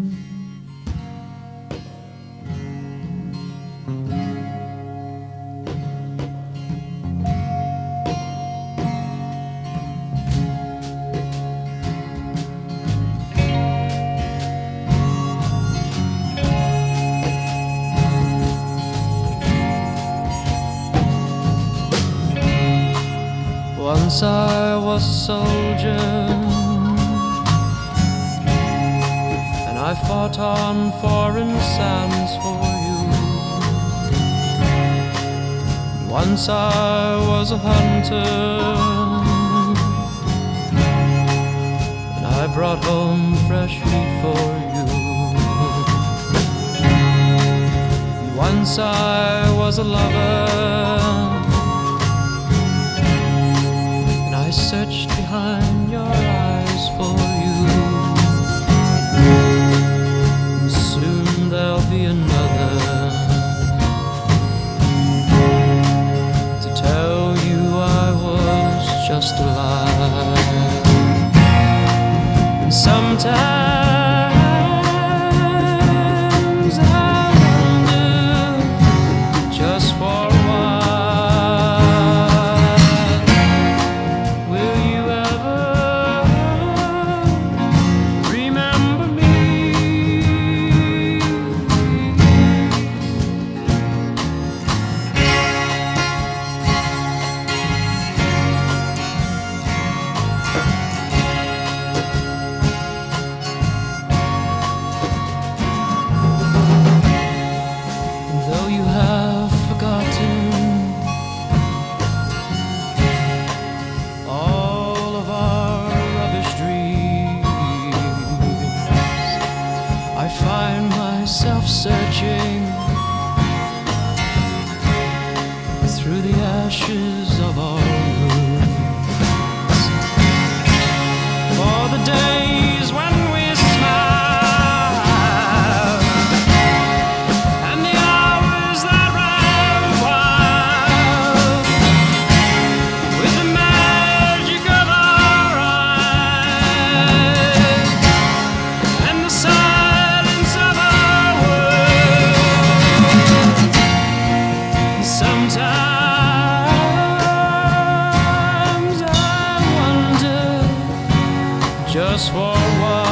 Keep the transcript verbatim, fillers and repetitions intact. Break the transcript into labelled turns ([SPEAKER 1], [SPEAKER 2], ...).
[SPEAKER 1] Once I was a soldier, and I fought on foreign sands for you. Once I was a hunter, and I brought home fresh meat for you. Once I was a lover, I searched behind your eyes for you. And soon there'll be another to tell you I was just a lie. And sometimes I wonder, just for a while, searching through the ashes of our roots for the days when we smiled and the hours that ran wild with the magic of our eyes and the silence of our just for a while.